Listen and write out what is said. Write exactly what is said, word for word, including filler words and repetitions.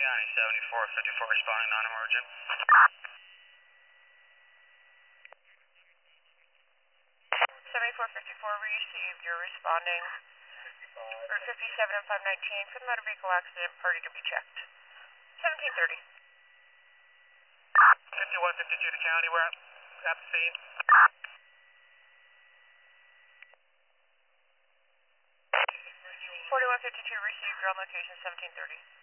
County, seventy-four fifty-four responding non-emergent. seventy-four fifty-four received. You're responding. Route fifty-seven and five nineteen for the motor vehicle accident. Party to be checked. seventeen thirty. fifty-one fifty-two to county, we're at, at the scene. forty-one fifty-two received. You're on location seventeen thirty.